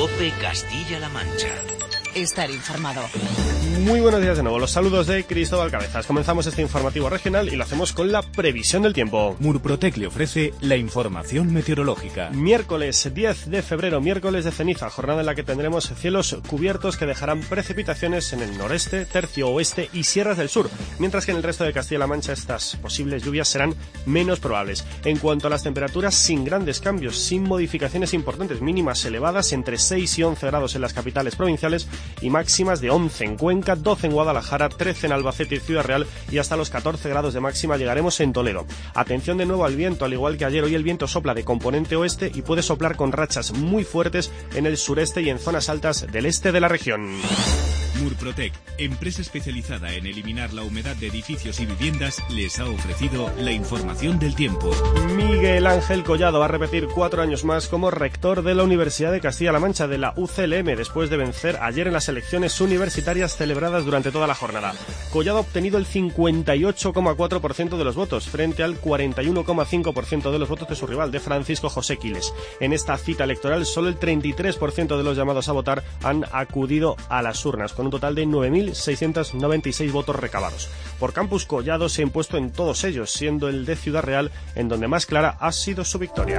COPE Castilla-La Mancha. Estar informado. Muy buenos días de nuevo, los saludos de Cristóbal Cabezas. Comenzamos este informativo regional y lo hacemos con la previsión del tiempo. Murprotec le ofrece la información meteorológica. Miércoles 10 de febrero, miércoles de ceniza, jornada en la que tendremos cielos cubiertos que dejarán precipitaciones en el noreste, tercio oeste y sierras del sur, mientras que en el resto de Castilla-La Mancha estas posibles lluvias serán menos probables. En cuanto a las temperaturas, sin grandes cambios, sin modificaciones importantes, mínimas elevadas entre 6 y 11 grados en las capitales provinciales y máximas de 11 en Cuenca, 12 en Guadalajara, 13 en Albacete y Ciudad Real y hasta los 14 grados de máxima llegaremos en Toledo. Atención de nuevo al viento, al igual que ayer, hoy el viento sopla de componente oeste y puede soplar con rachas muy fuertes en el sureste y en zonas altas del este de la región. Murprotec, empresa especializada en eliminar la humedad de edificios y viviendas, les ha ofrecido la información del tiempo. Miguel Ángel Collado va a repetir 4 años más como rector de la Universidad de Castilla-La Mancha, de la UCLM, después de vencer ayer en las elecciones universitarias celebradas durante toda la jornada. Collado ha obtenido el 58,4% de los votos, frente al 41,5% de los votos de su rival, de Francisco José Quiles. En esta cita electoral, solo el 33% de los llamados a votar han acudido a las urnas, con un total de 9.696 votos recabados. Por Campus, Collado se ha impuesto en todos ellos, siendo el de Ciudad Real en donde más clara ha sido su victoria.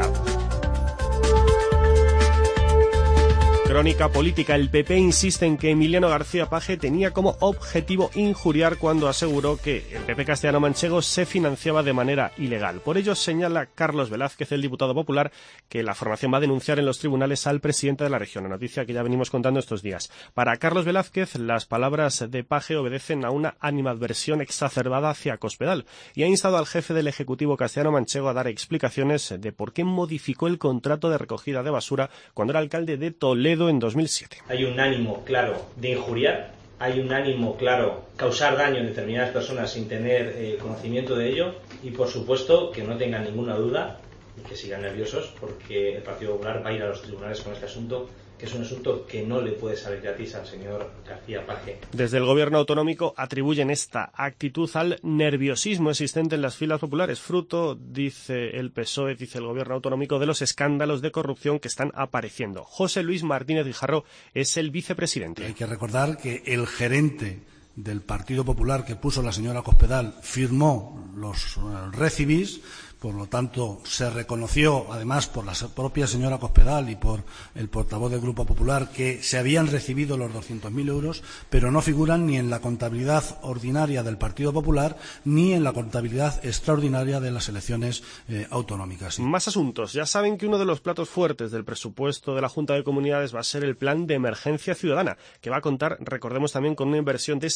Crónica política. El PP insiste en que Emiliano García Paje tenía como objetivo injuriar cuando aseguró que el PP castellano-manchego se financiaba de manera ilegal. Por ello señala Carlos Velázquez, el diputado popular, que la formación va a denunciar en los tribunales al presidente de la región, una noticia que ya venimos contando estos días. Para Carlos Velázquez, las palabras de Paje obedecen a una animadversión exacerbada hacia Cospedal y ha instado al jefe del Ejecutivo castellano-manchego a dar explicaciones de por qué modificó el contrato de recogida de basura cuando era alcalde de Toledo en 2007. Hay un ánimo claro de injuriar, hay un ánimo claro causar daño en determinadas personas sin tener conocimiento de ello y por supuesto que no tengan ninguna duda y que sigan nerviosos porque el Partido Popular va a ir a los tribunales con este asunto, que es un asunto que no le puede salir gratis al señor García Paje. Desde el gobierno autonómico atribuyen esta actitud al nerviosismo existente en las filas populares, fruto, dice el PSOE, dice el gobierno autonómico, de los escándalos de corrupción que están apareciendo. José Luis Martínez Guijarro es el vicepresidente. Hay que recordar que el gerente del Partido Popular que puso la señora Cospedal firmó los recibis. Por lo tanto, se reconoció, además, por la propia señora Cospedal y por el portavoz del Grupo Popular, que se habían recibido los 200.000 euros, pero no figuran ni en la contabilidad ordinaria del Partido Popular ni en la contabilidad extraordinaria de las elecciones autonómicas. Más asuntos. Ya saben que uno de los platos fuertes del presupuesto de la Junta de Comunidades va a ser el Plan de Emergencia Ciudadana, que va a contar, recordemos también, con una inversión de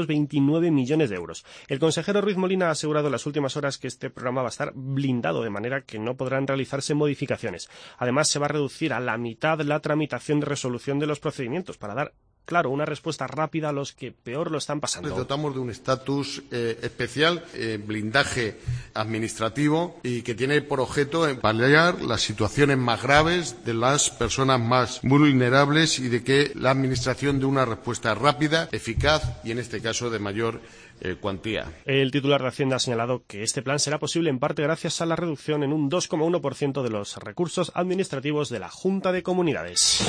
629 millones de euros. El consejero Ruiz Molina ha asegurado en las últimas horas que este programa va a estar blindado, de manera que no podrán realizarse modificaciones. Además, se va a reducir a la mitad la tramitación de resolución de los procedimientos para dar, claro, una respuesta rápida a los que peor lo están pasando. Dotamos de un estatus especial, blindaje administrativo y que tiene por objeto paliar las situaciones más graves de las personas más vulnerables y de que la Administración dé una respuesta rápida, eficaz y, en este caso, de mayor cuantía. El titular de Hacienda ha señalado que este plan será posible en parte gracias a la reducción en un 2,1% de los recursos administrativos de la Junta de Comunidades.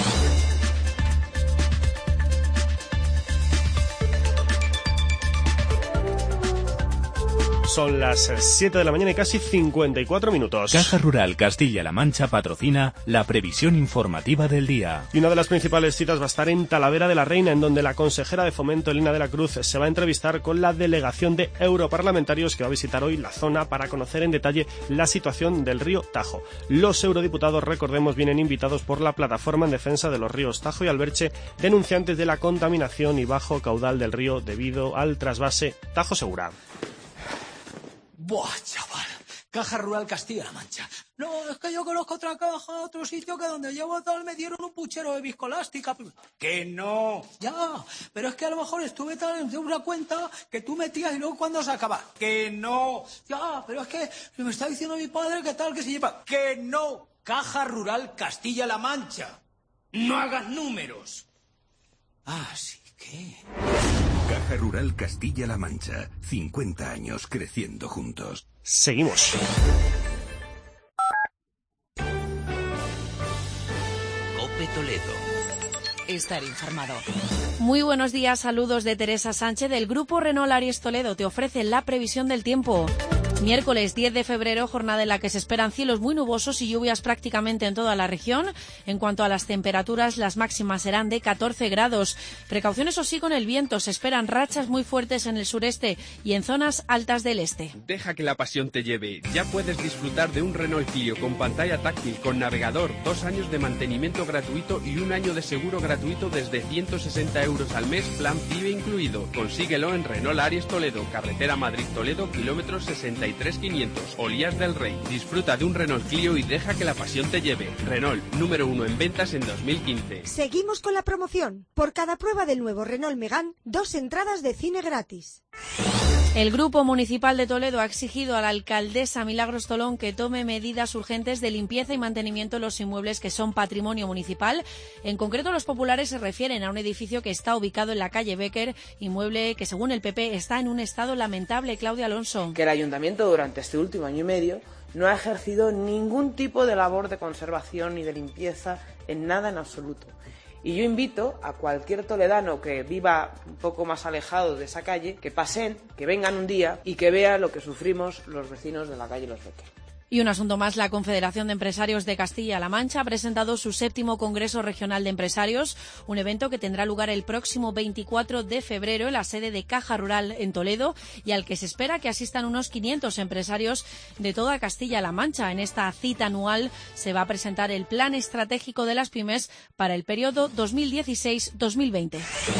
Son las 7 de la mañana y casi 54 minutos. Caja Rural Castilla-La Mancha patrocina la previsión informativa del día. Y una de las principales citas va a estar en Talavera de la Reina, en donde la consejera de Fomento, Elena de la Cruz, se va a entrevistar con la delegación de europarlamentarios que va a visitar hoy la zona para conocer en detalle la situación del río Tajo. Los eurodiputados, recordemos, vienen invitados por la Plataforma en Defensa de los Ríos Tajo y Alberche, denunciantes de la contaminación y bajo caudal del río debido al trasvase Tajo Segura. Buah, chaval, Caja Rural Castilla-La Mancha. No, es que yo conozco otra caja, otro sitio que donde llevo tal me dieron un puchero de viscoelástica. Que no. Ya, pero es que a lo mejor estuve tal en una cuenta que tú metías y luego cuando se acaba. Que no. Ya, pero es que me está diciendo mi padre que tal que se lleva. Que no. Caja Rural Castilla-La Mancha. No hagas números. Ah, sí, ¿qué? Caja Rural Castilla-La Mancha. 50 años creciendo juntos. Seguimos. COPE Toledo. Estar informado. Muy buenos días, saludos de Teresa Sánchez del Grupo Renault Aries Toledo. Te ofrece la previsión del tiempo. Miércoles 10 de febrero, jornada en la que se esperan cielos muy nubosos y lluvias prácticamente en toda la región. En cuanto a las temperaturas, las máximas serán de 14 grados. Precaución, eso sí, con el viento. Se esperan rachas muy fuertes en el sureste y en zonas altas del este. Deja que la pasión te lleve. Ya puedes disfrutar de un Renault Clio con pantalla táctil, con navegador, 2 años de mantenimiento gratuito y 1 año de seguro gratuito desde 160 euros al mes, plan PIB incluido. Consíguelo en Renault Aries Toledo, carretera Madrid-Toledo, kilómetros 63.500, Olías del Rey. Disfruta de un Renault Clio y deja que la pasión te lleve. Renault, número 1 en ventas en 2015. Seguimos con la promoción. Por cada prueba del nuevo Renault Megane, 2 entradas de cine gratis. El Grupo Municipal de Toledo ha exigido a la alcaldesa Milagros Tolón que tome medidas urgentes de limpieza y mantenimiento de los inmuebles que son patrimonio municipal. En concreto, los populares se refieren a un edificio que está ubicado en la calle Becker, inmueble que, según el PP, está en un estado lamentable. Claudia Alonso. Que el ayuntamiento durante este último año y medio no ha ejercido ningún tipo de labor de conservación ni de limpieza en nada en absoluto. Y yo invito a cualquier toledano que viva un poco más alejado de esa calle, que pasen, que vengan un día y que vean lo que sufrimos los vecinos de la calle Los Becker. Y un asunto más, la Confederación de Empresarios de Castilla-La Mancha ha presentado su 7º Congreso Regional de Empresarios, un evento que tendrá lugar el próximo 24 de febrero en la sede de Caja Rural en Toledo y al que se espera que asistan unos 500 empresarios de toda Castilla-La Mancha. En esta cita anual se va a presentar el Plan Estratégico de las Pymes para el periodo 2016-2020.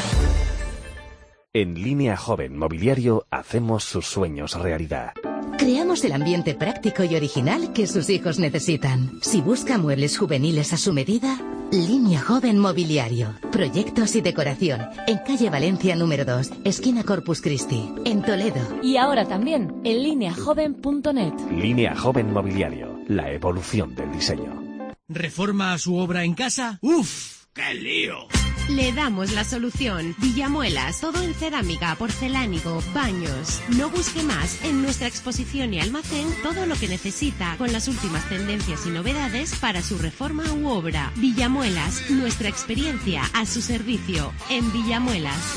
En Línea Joven Mobiliario hacemos sus sueños realidad. Creamos el ambiente práctico y original que sus hijos necesitan. Si busca muebles juveniles a su medida, Línea Joven Mobiliario. Proyectos y decoración. En calle Valencia número 2, esquina Corpus Christi, en Toledo. Y ahora también en lineajoven.net. Línea Joven Mobiliario. La evolución del diseño. ¿Reforma su obra en casa? ¡Uf! ¡Qué lío! Le damos la solución. Villamuelas, todo en cerámica, porcelánico, baños. No busque más. En nuestra exposición y almacén, todo lo que necesita, con las últimas tendencias y novedades para su reforma u obra. Villamuelas, nuestra experiencia a su servicio. En Villamuelas.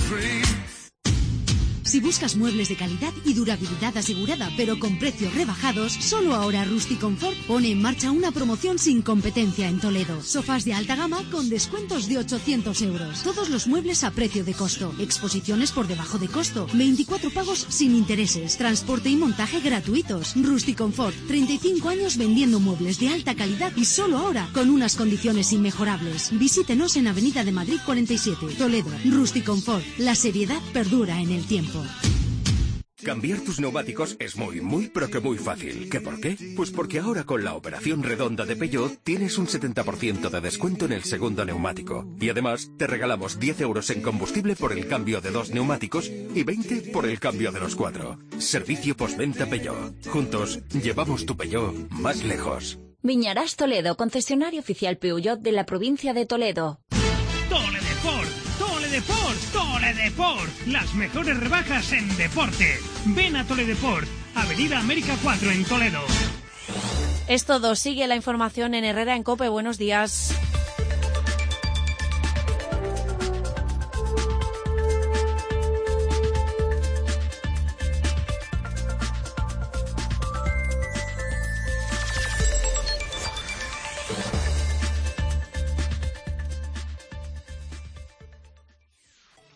Si buscas muebles de calidad y durabilidad asegurada, pero con precios rebajados, solo ahora Rusticonfort pone en marcha una promoción sin competencia en Toledo. Sofás de alta gama con descuentos de 800 euros. Todos los muebles a precio de costo. Exposiciones por debajo de costo. 24 pagos sin intereses. Transporte y montaje gratuitos. Rusticonfort, 35 años vendiendo muebles de alta calidad y solo ahora con unas condiciones inmejorables. Visítenos en Avenida de Madrid 47, Toledo. Rusticonfort, la seriedad perdura en el tiempo. Cambiar tus neumáticos es muy, pero que muy fácil. ¿Qué por qué? Pues porque ahora con la operación redonda de Peugeot tienes un 70% de descuento en el segundo neumático. Y además te regalamos 10 euros en combustible por el cambio de 2 neumáticos y 20 por el cambio de los 4. Servicio postventa Peugeot. Juntos llevamos tu Peugeot más lejos. Viñarás Toledo, concesionario oficial Peugeot de la provincia de Toledo. Toledeport, Toledeport, Toledeport. Las mejores rebajas en deporte. Ven a Toledeport, Avenida América 4 en Toledo. Es todo. Sigue la información en Herrera en COPE. Buenos días.